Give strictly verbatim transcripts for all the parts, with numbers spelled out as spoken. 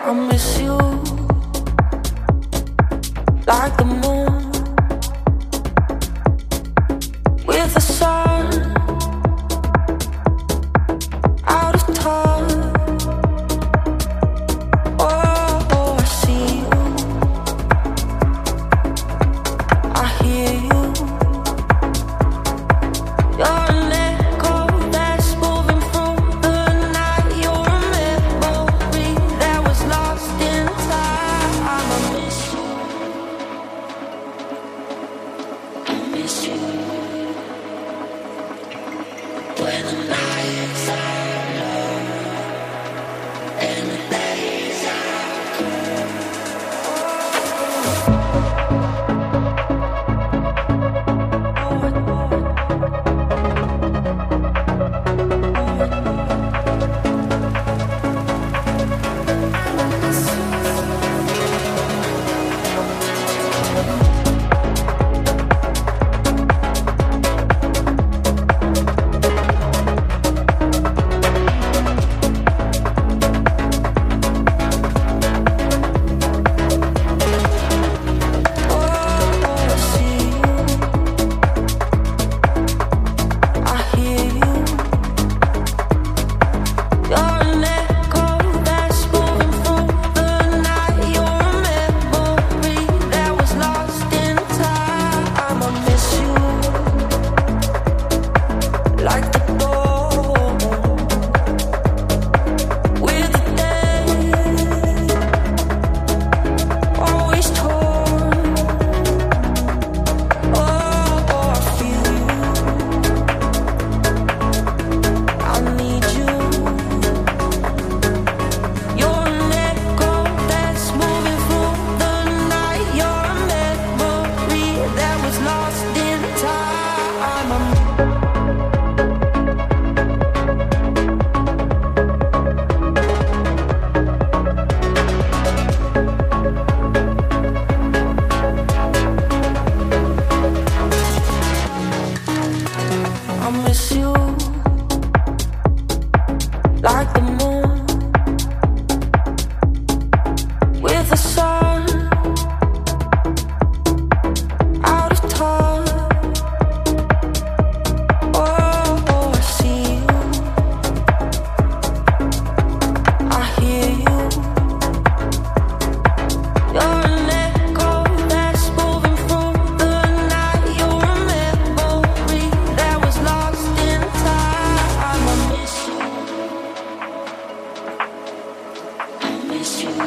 I miss you like the moon with the sun out of touch. Oh, oh, I see you, I hear you. You're an echo that's moving through the night. You're a memory that was lost in time. I miss you, I miss you. When the nights are long and the days are cold. I miss you like the moon with the sun out of touch. Oh, oh, I see you, I hear you. You're an echo that's moving through the night. You're a memory that was lost in time. I miss you, I miss you.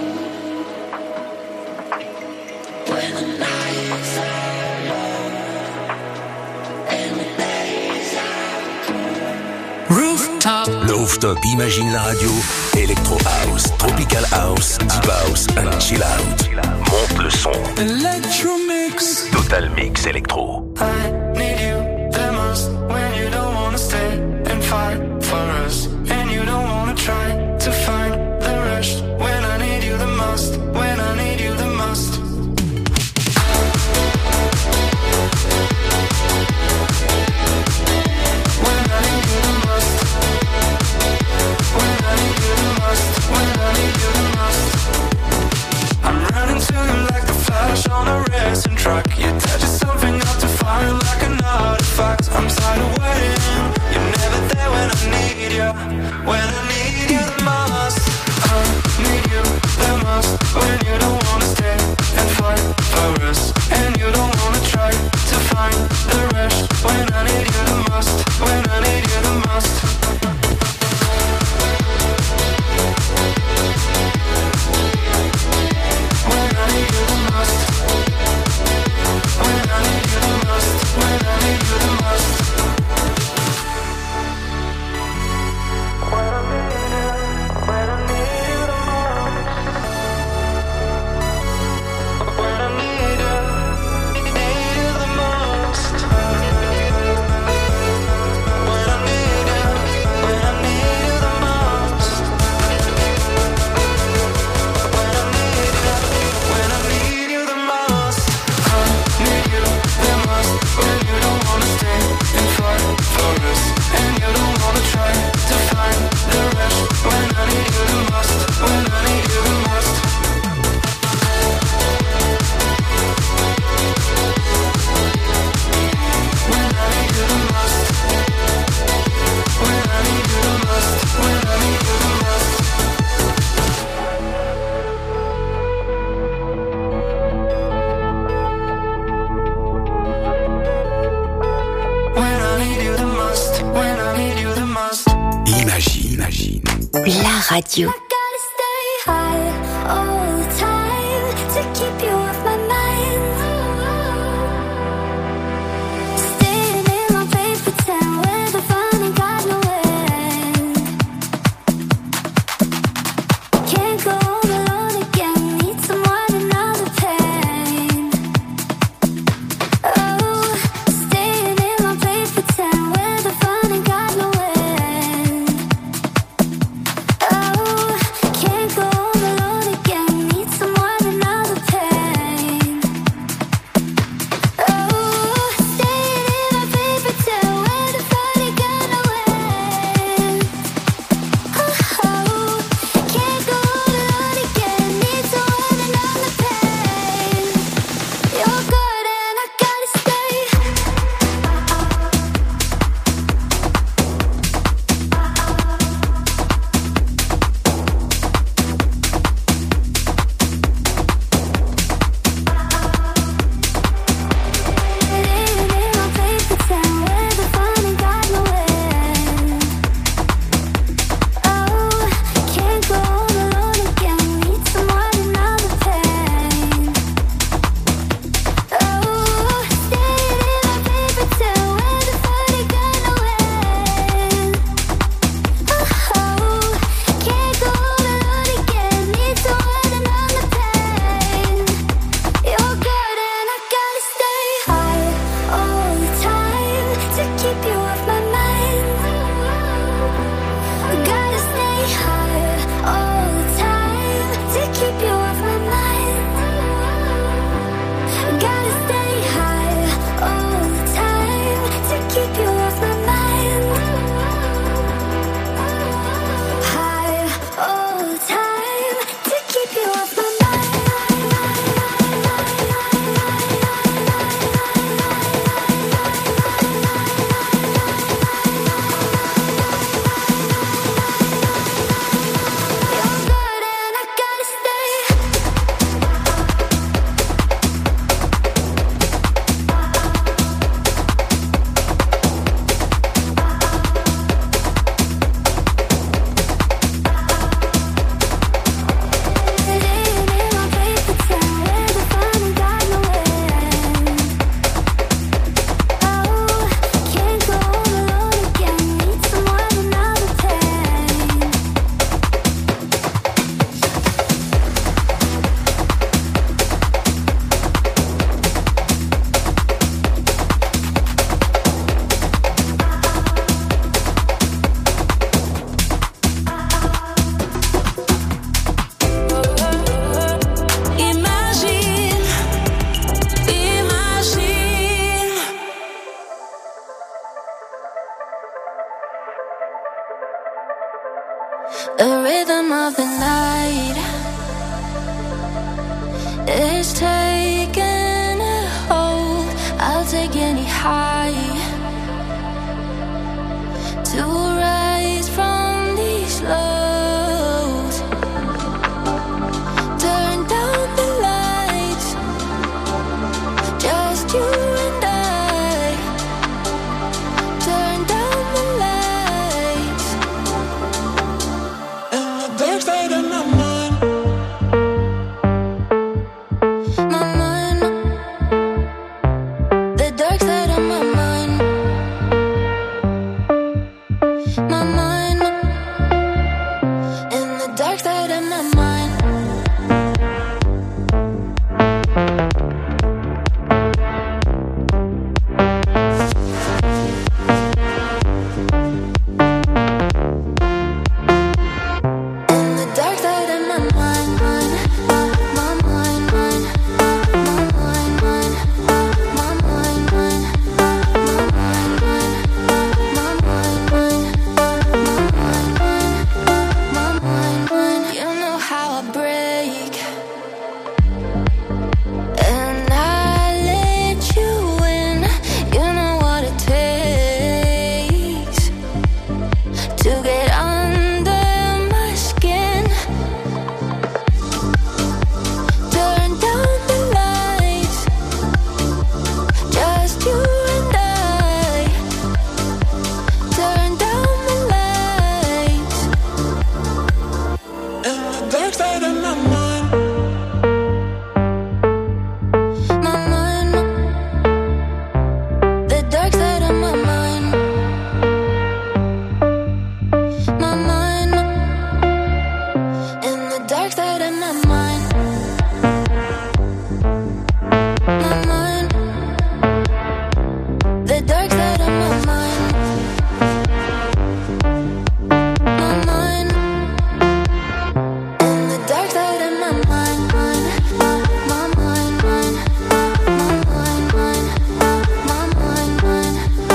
When the nights are long and the days are cold. Rooftop. Le Rooftop imagine la radio Electro House, Tropical House, Deep House and Chill Out. Monte le son. Electro Mix. Total Mix Electro. I need you the most when you don't wanna stay and fight for us, and you don't wanna try to find the rush. When I need you the most, when I need you the most. When I need you the most. When I need you the most. When I need you the most. I'm running to you like the flash on a racing truck. You touch something up to fire like Radio. The rhythm of the night is taking a hold. I'll take any high to rise from these lows. Turn down the lights, just you and I. Turn down the lights. And the dark side of my mind, My mind, the dark side of my mind. My mind, in the dark side of my mind. In the dark dark side of my mind. My mind, the dark side of my mind. My mind, in the dark side of my mind. My mind, the dark side of my mind. My mind, in the dark side of my mind. My mind, mind, my mind, mind, my mind, mind,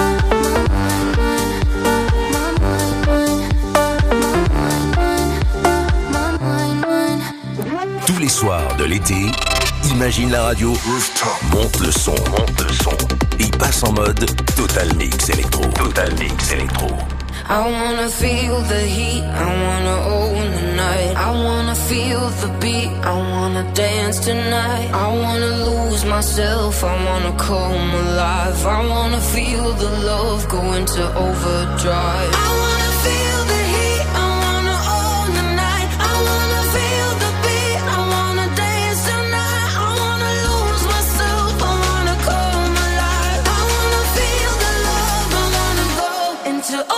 my mind, mind. Tous les soirs de l'été, Imagine la radio monte le son, monte le son et passe en mode Total Mix Electro. Total Mix Electro. I wanna feel the heat, I wanna own the night. I wanna feel the beat, I wanna dance tonight. I wanna lose myself, I wanna come alive. I wanna feel the love go into overdrive. I wanna feel the heat, I wanna own the night. I wanna feel the beat, I wanna dance tonight. I wanna lose myself, I wanna come alive. I wanna feel the love, I wanna go into overdrive.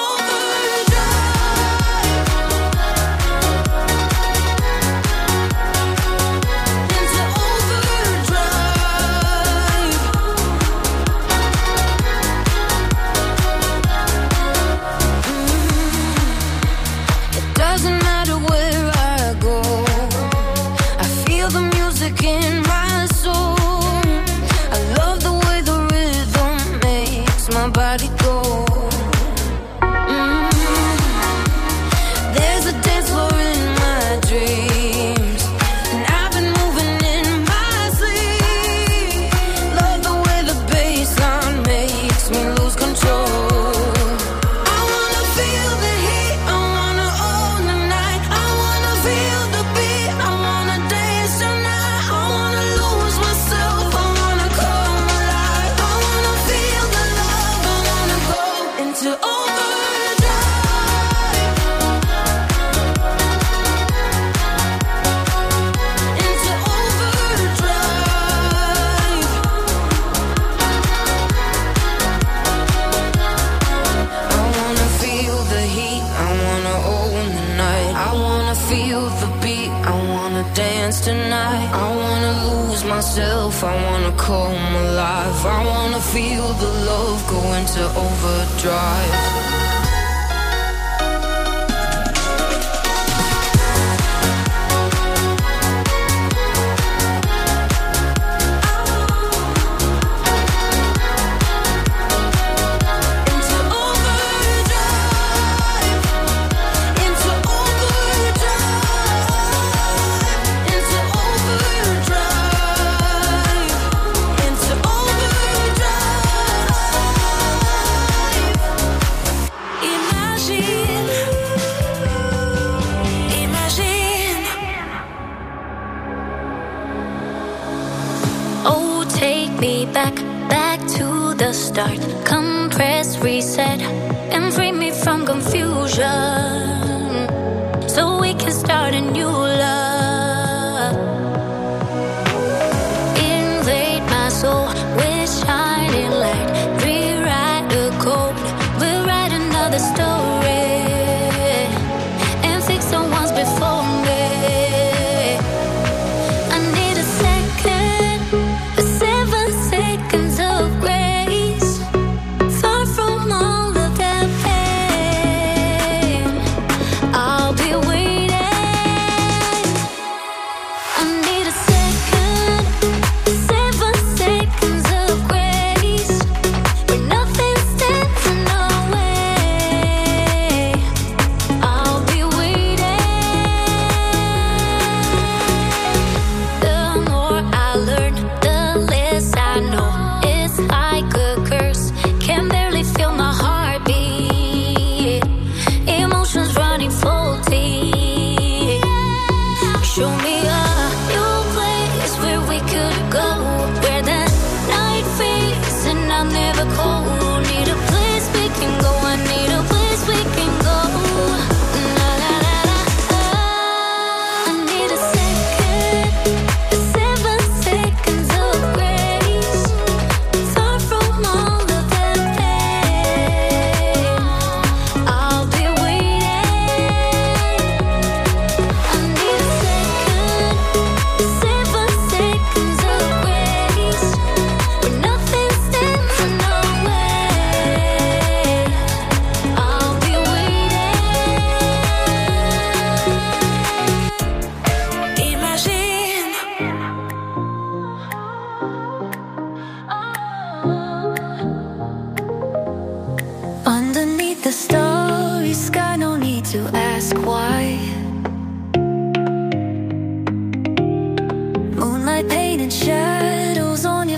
In my soul, I love the way the rhythm makes my body go. Mm. There's a dance floor in my dreams, and I've been moving in my sleep. Love the way the bassline makes me lose control. I wanna feel the heat, I wanna own the night. I wanna feel the beat, I wanna dance tonight. Dance tonight. I wanna lose myself, I wanna come alive. I wanna feel the love go into overdrive.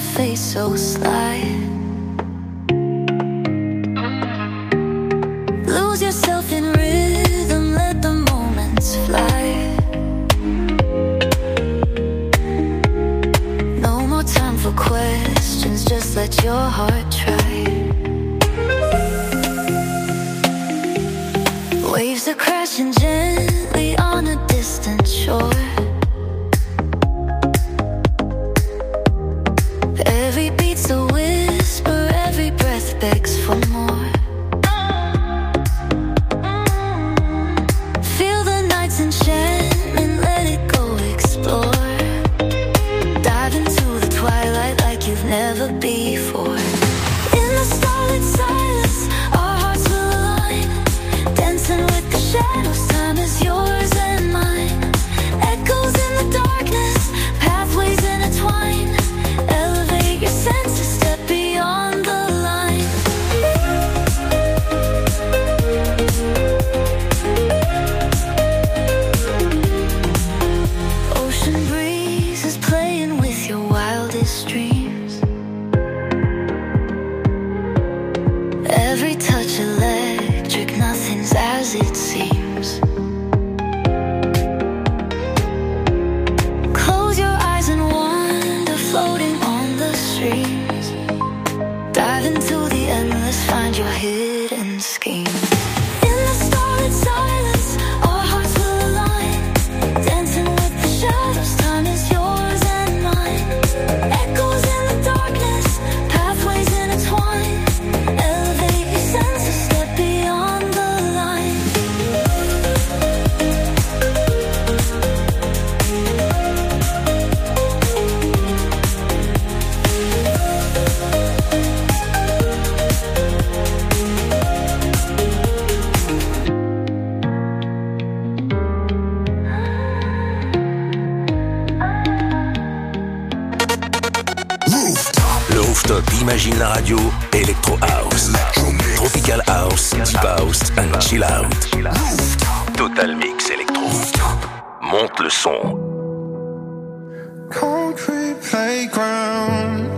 face so sly. Lose yourself in rhythm, let the moments fly. No more time for questions, just let your heart try. Waves are crashing gently on a distant shore. Every beat's a whisper, every breath begs for more. Feel the night's enchantment, let it go explore. Dive into the twilight like you've never before. In the starlit silence, our hearts will align. Dancing with the shadows, time is yours and mine. Echoes in the darkness, pathways intertwine. Elevate your senses, step beyond the line. Ocean breeze is playing with your wildest dreams. Every touch electric, nothing's as it seems. Close your eyes and wander, floating on the streams. Dive into the endless, find your hidden schemes. In the starlit silence, our hearts will align. Dancing with the shadows, time is yours and mine. Echoes in the darkness, pathways intertwine. Elevate your senses, step beyond the line. Le rooftop imagine la radio Electro House, Tropical House, Deep House and Chill Out. Total Mix Electro. Monte le son. Concrete playground,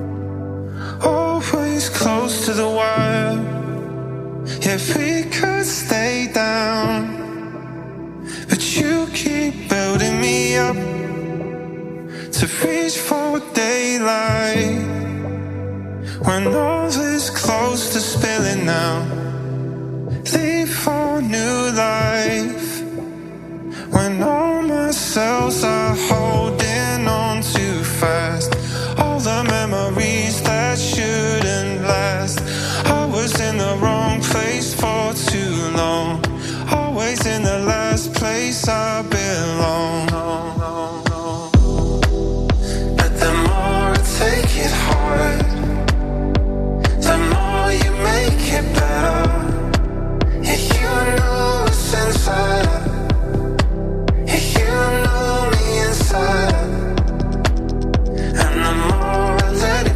always close to the wire. If we could stay down, but you keep building me up to reach for daylight. When all is close to spilling now, leave for new life. When all my cells are holding on too fast, all the memories that shouldn't last. I was in the wrong place for too long, always in the last place I belong. But the more I take it hard, the more you make it better. Yeah, you know what's inside. Yeah, you know me inside. And the more I let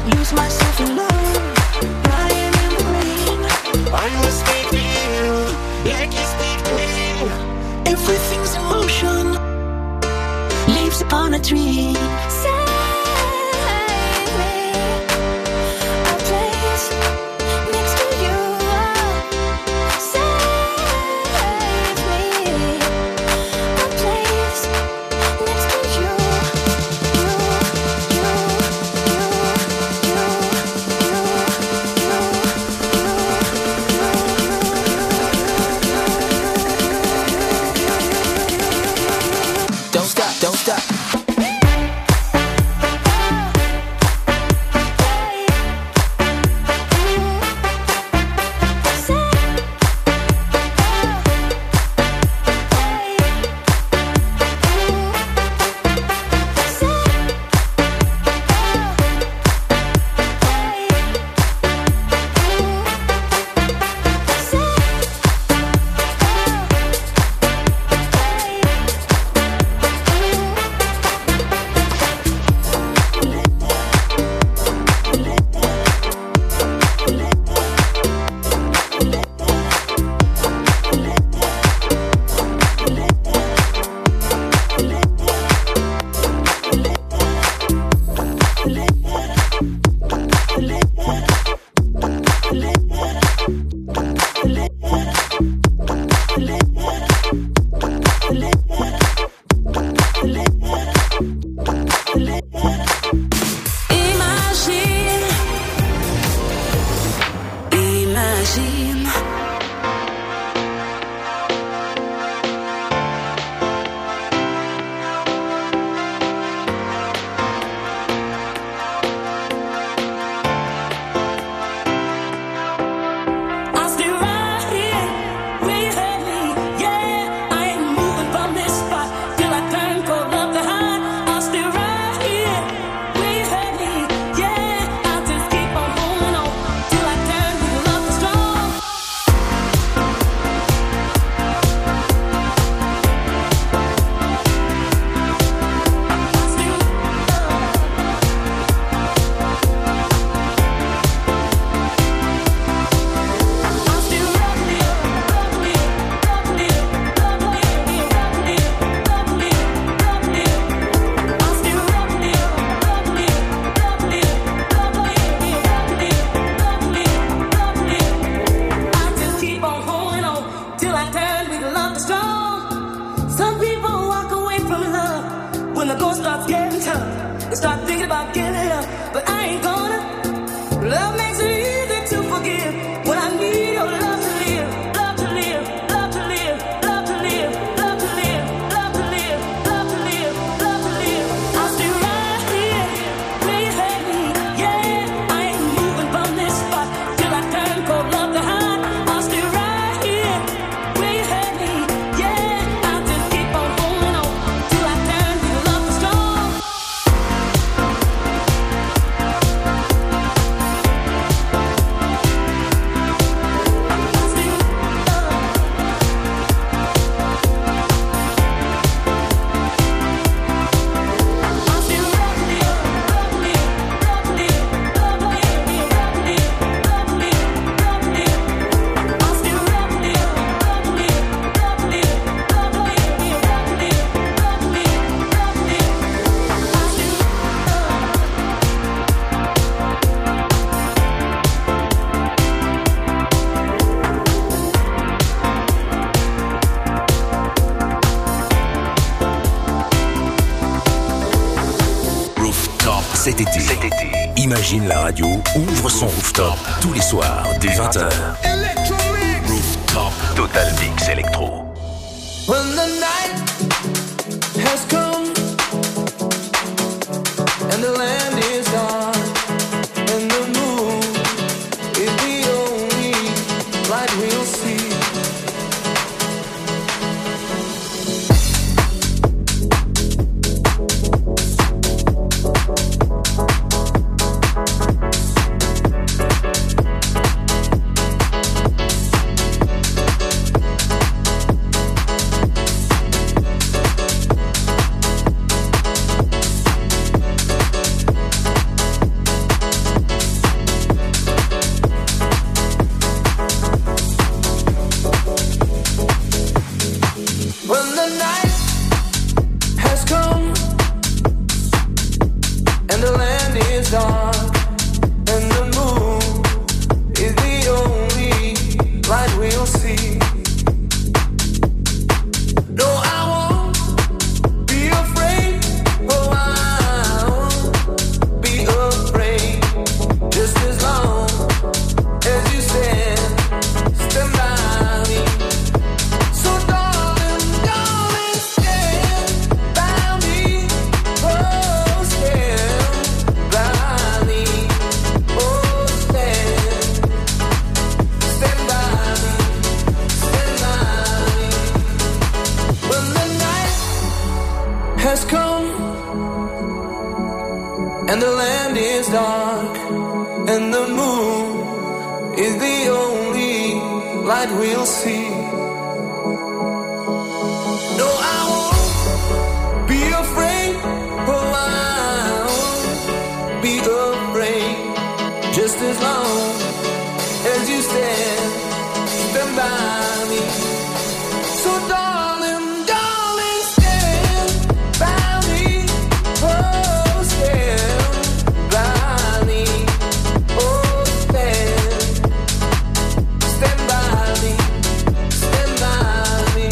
lose myself in love, lying in the rain. I was sleeping, like you're sleeping. Everything's in motion, leaves upon a tree. Cet été, cet été, Imagine la radio ouvre son rooftop tous les soirs dès vingt heures. Rooftop Total Mix Electro. When the night has come and the land is dark and the moon is the only light we'll see. and the moon is the only light we'll see. No, I won't be afraid. Oh, I won't be afraid. Just as long as you stand, stand by me. So darling, darling, stand by me. Oh, stand by me. Oh, stand, stand by me. Stand by me.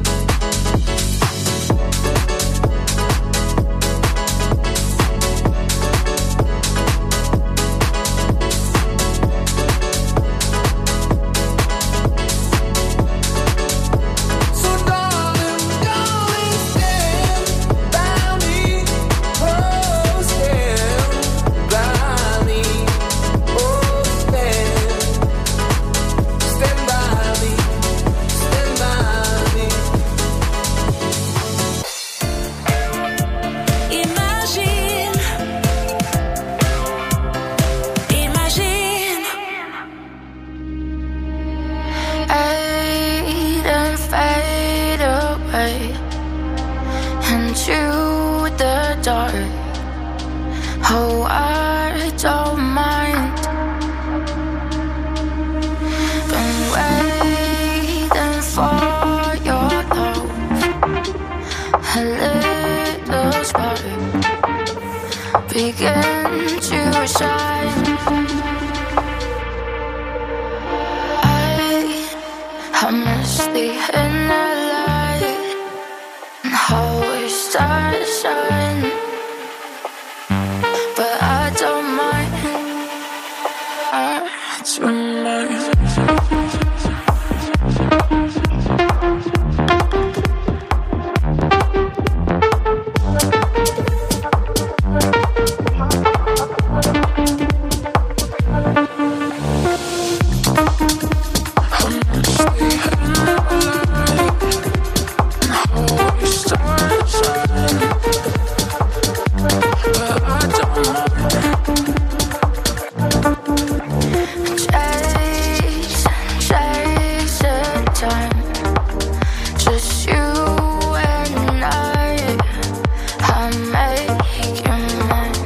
So darling, darling, stand by me. Oh, stand by me. Oh, stand, stand by me. Stand by me. Imagine, imagine, fade and fade away into the dark. Oh, I don't mind. Been waiting for your love, a little spark begin to shine. I, I miss the inner light and how it starts to shine, but I don't mind. I don't mind. Chase, chase the time, just you and I. I make you mine,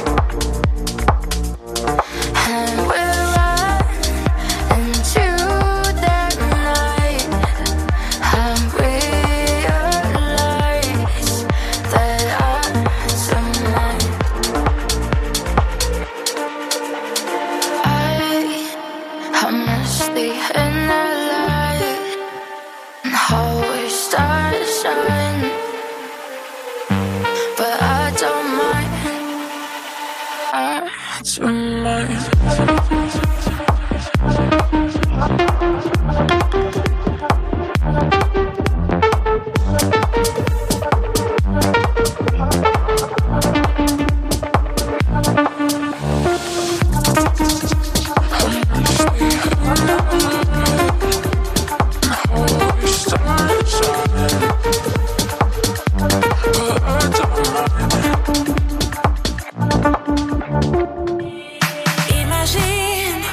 and we'll run into the night. I realize that I'm tonight. I, I miss the inner light and how it starts to shine, but I don't mind. I don't mind. Imagine,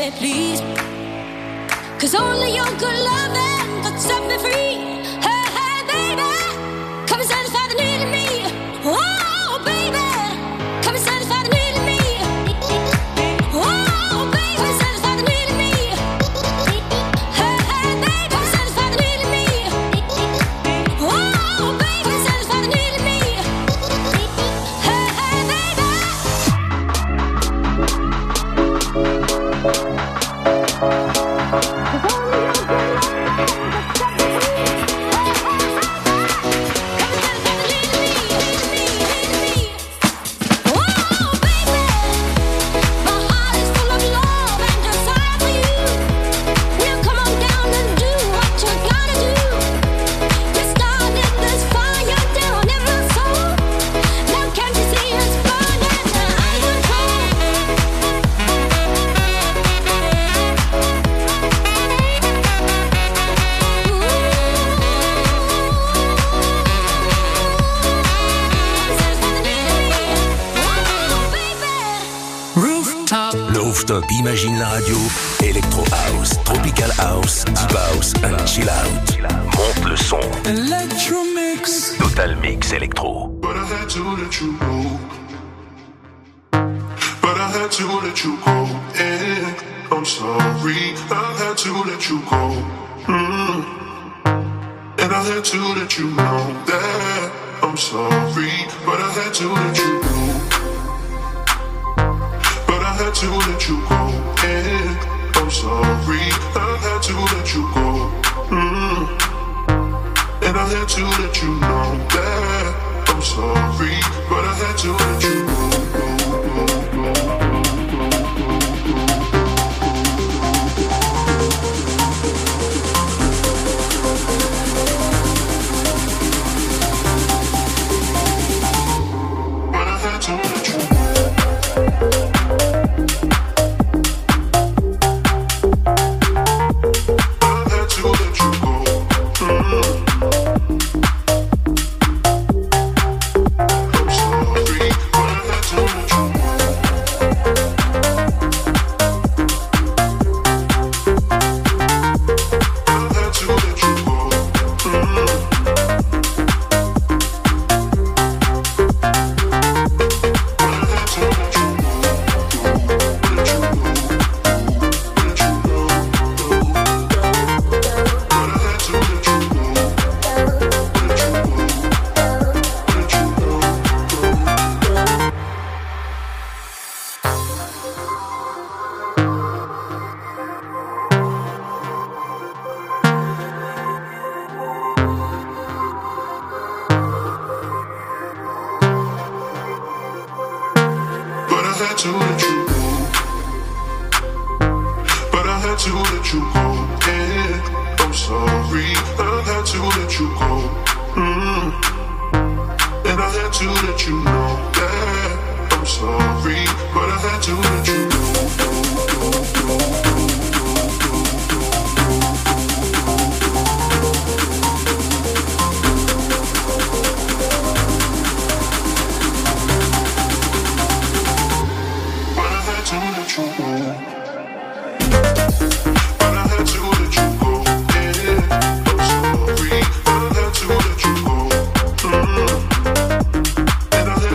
me, please. Cause only your good loving could set me free. Hey, hey, baby, come and satisfy the need in me. Oh, baby, come and satisfy the need in me. Oh, baby, come and satisfy the need in me. Hey, hey, baby, come and satisfy the need in me. Oh, baby, come and satisfy the need in me. Hey, hey, baby. Rooftop imagine la radio, Electro House, Tropical House, Deep House and Chill Out. Monte le son. Electro Mix. Total Mix Electro. But I had to let you go. But I had to let you go. And I'm sorry. I had to let you go. Mm. And I had to let you know that I'm sorry. But I had to let you go. I had to let you go, and I'm sorry. I had to let you go, mm. And I had to let you know that I'm sorry, but I had to let you go. But I had to let you go. And I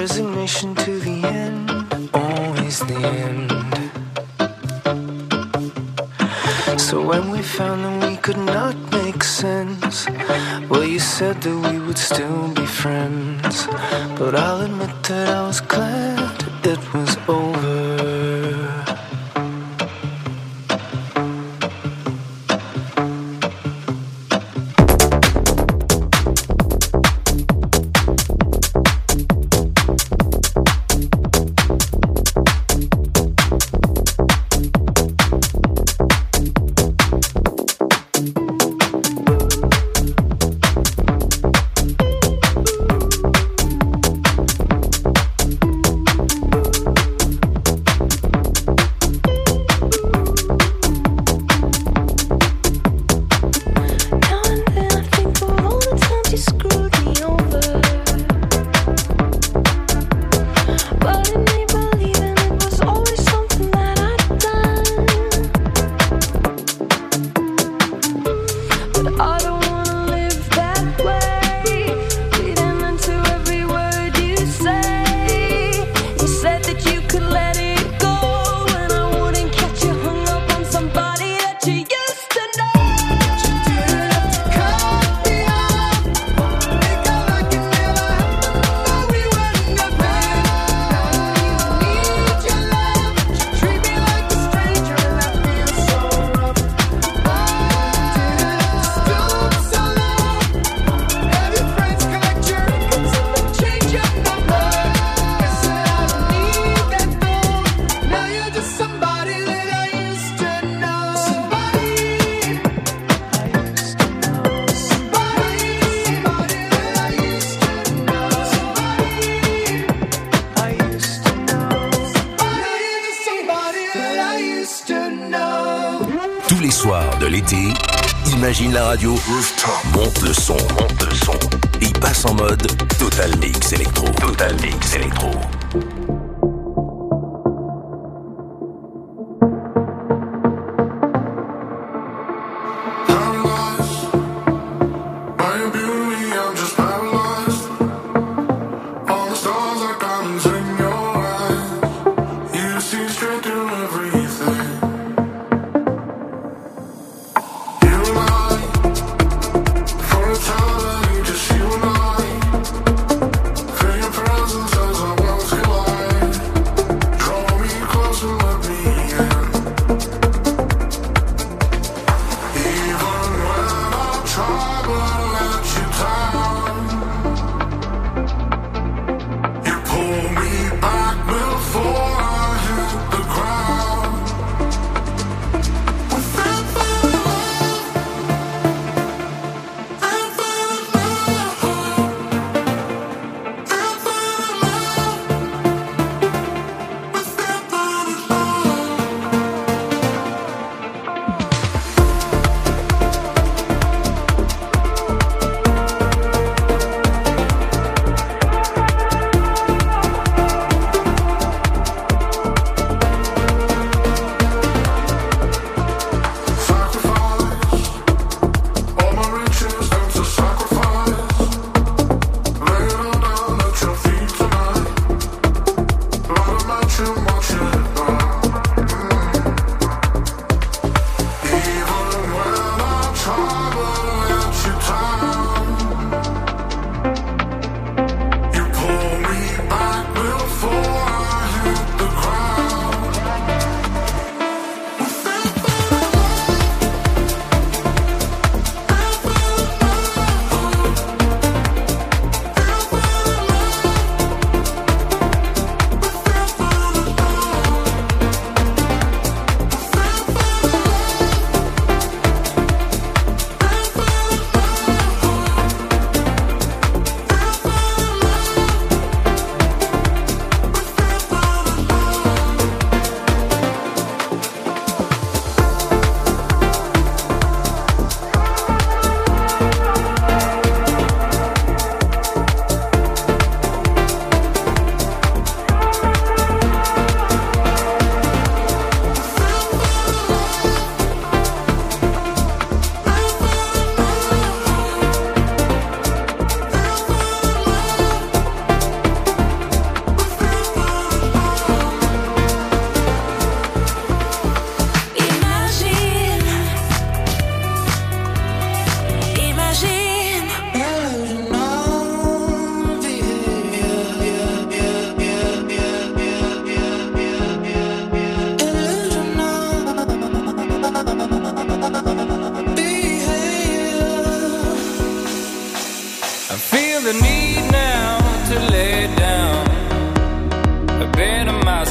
resignation to the end, always the end. So when we found that we could not make sense, well, you said that we would still be friends. But I'll admit that I was glad it was over. Imagine la radio, monte le son, monte le son, et passe en mode Total Mix Electro. Total Mix Electro. Feel your presence as I walk.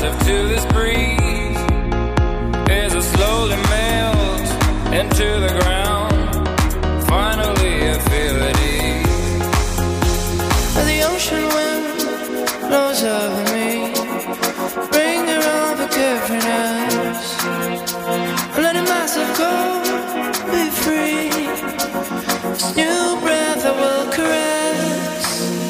captive to this breeze as it slowly melts into the ground. Finally I feel at ease. The ocean wind blows over me, bring around forgiveness, letting myself go, be free. This new breath I will caress.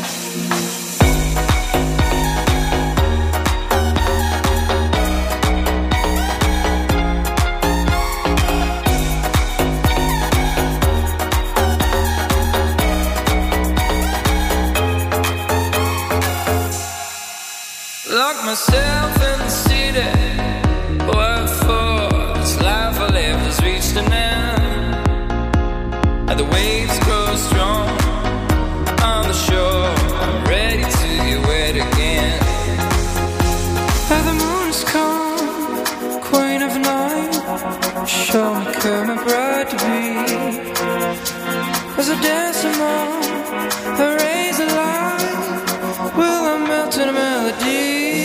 Lock myself in the city. What for? This life I live has reached an end, and the waves grow strong on the shore. I'm ready to get wet again. And the moon is calm, queen of night. Show me come a bride to be. As I dance among the rays of light, will I melt in a melody?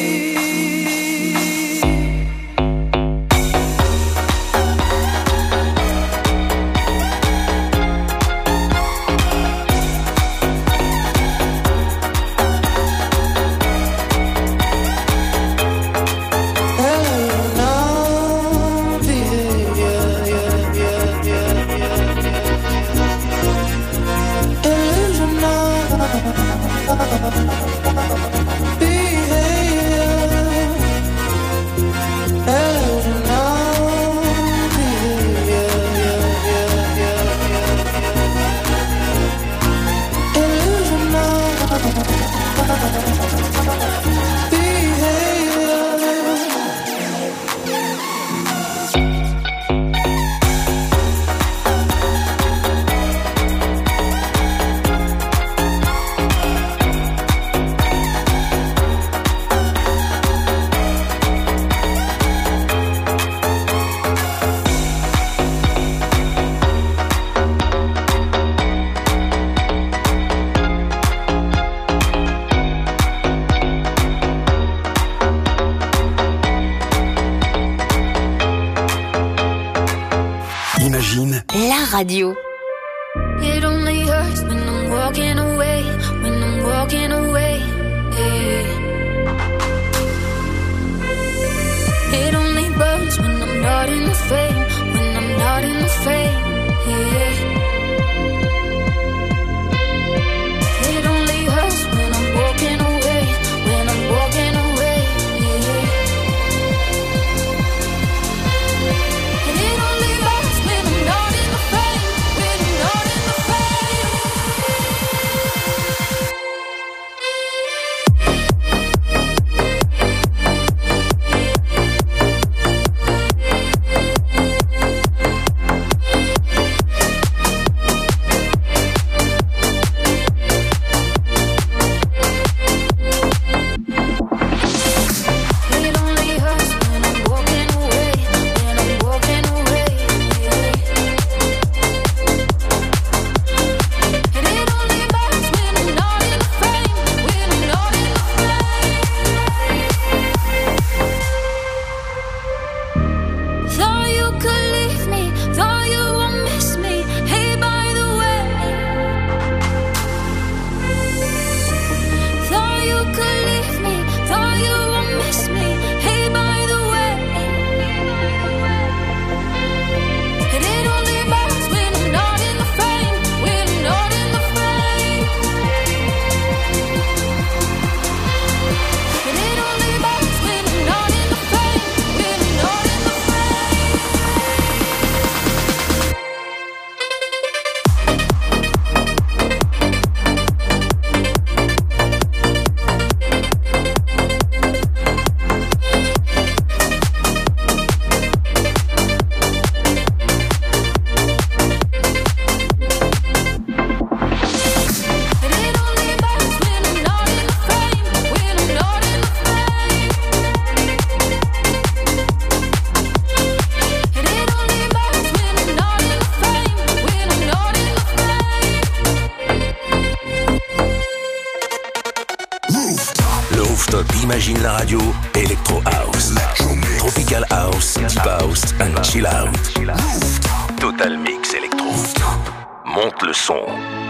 Radio. It only hurts when I'm walking away, when I'm walking away. Yeah. It only burns when I'm not in the fame, when I'm not in the fame. Yeah. It only hurts when I'm walking away, when I'm walking away. Yeah. And it only hurts when I'm not in the fame, when I'm not in the fame. It only hurts when I'm walking away, when I'm walking away. And it only hurts when I'm not in the frame, when I'm not in the frame. Thought you could leave me, thought you would miss me. Hey, by the way, thought you could leave me, thought you would miss me. Hey, by the way, and it only hurts when I'm not in the frame, when I'm not in the frame. And it only hurts when I'm not in the frame, when I'm not in the frame. And it only hurts when I'm not in the frame, when I'm not in the frame. And it only hurts when I'm not in the frame, when I'm not in the frame. Le rooftop imagine la radio Electro House. Tropical House, Deep House and Chill Out. Total Mix Electro. Monte le son.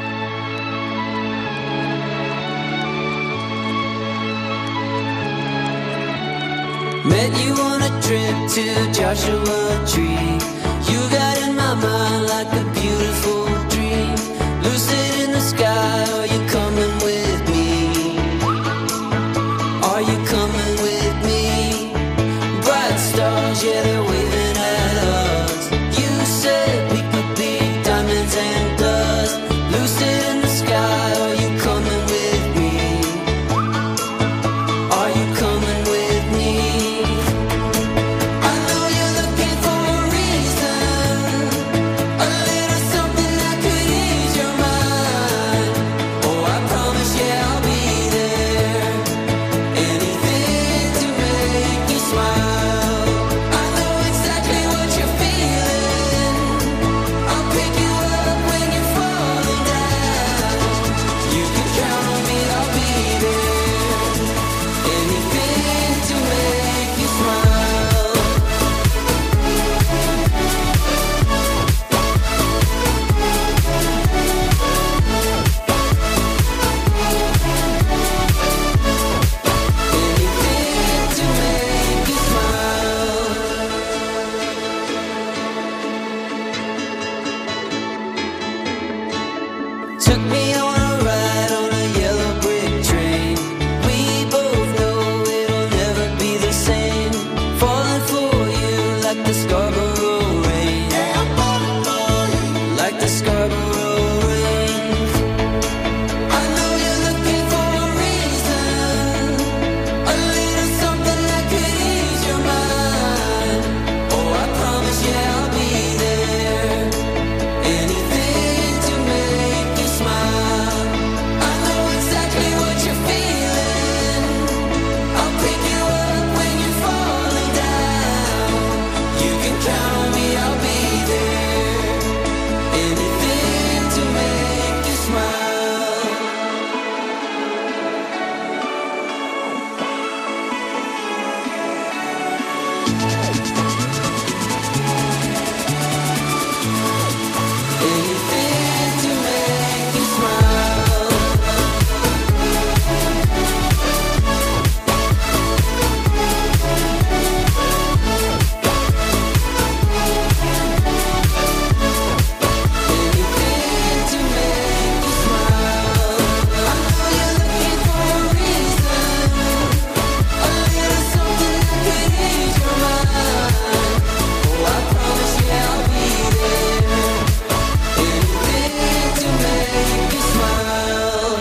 Met you on a trip to Joshua Tree. You got in my mind like a beautiful dream. Lucid in the sky, are you coming with me? Are you coming with me? Bright stars, yeah, they're waving at us. You said we could be diamonds and dust. Lucid in the sky, are you coming with me? Are you coming with me? I know you're looking for a reason, a little something that could ease your mind. Oh, I promise, yeah, I'll be there. Anything to make you smile. I know exactly what you're feeling. I'll pick you up when you're falling down. You can count on me, I'll be there. Anything to make you smile. Anything to make you smile. Took me on a ride on a yellow brick train. We both know it'll never be the same. Falling for you like the Scarborough rain. Like the Scarborough rain. I know you're looking for a reason, a little something that could ease your mind. Oh, I promise, yeah, I'll be there. Anything to make you smile. I know exactly what you're feeling. I'll pick you up when you're falling down. You can count on me, I'll be there. Anything to make you smile. Anything to make you smile. Anything to make you smile. I know you're looking for a reason, a little something that could ease your mind. Oh, I promise, yeah, I'll be there. Anything to make you smile.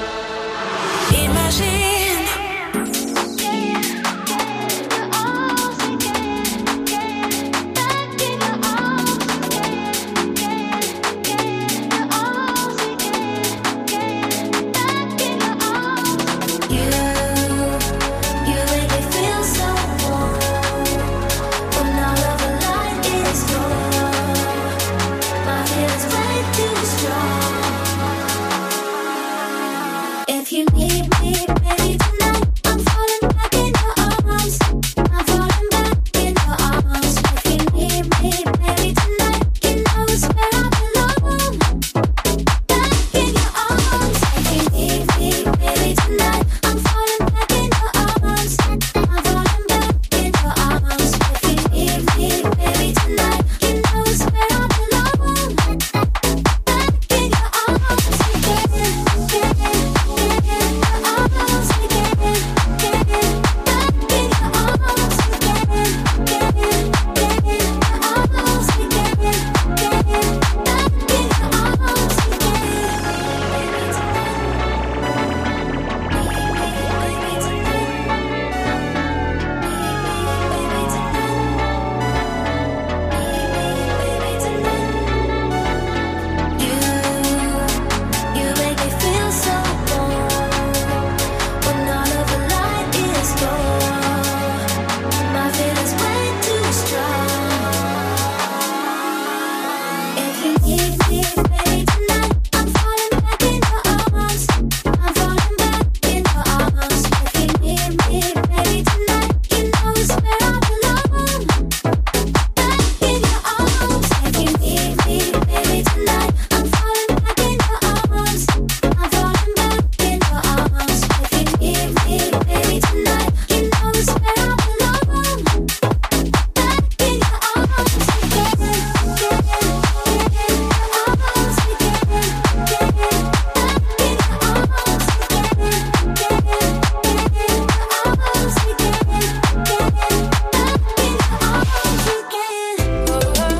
Imagine you, you make me feel so warm. When all of the light is gone, my feelings way too strong. If you need me, baby, tonight, I'm falling back in your arms. I'm falling back in your arms. If you need me, baby, tonight, you know it's where I belong. Back in your arms. If you need me, baby, tonight, I'm falling back in your arms. I'm falling back in your arms. If you need me, baby, tonight,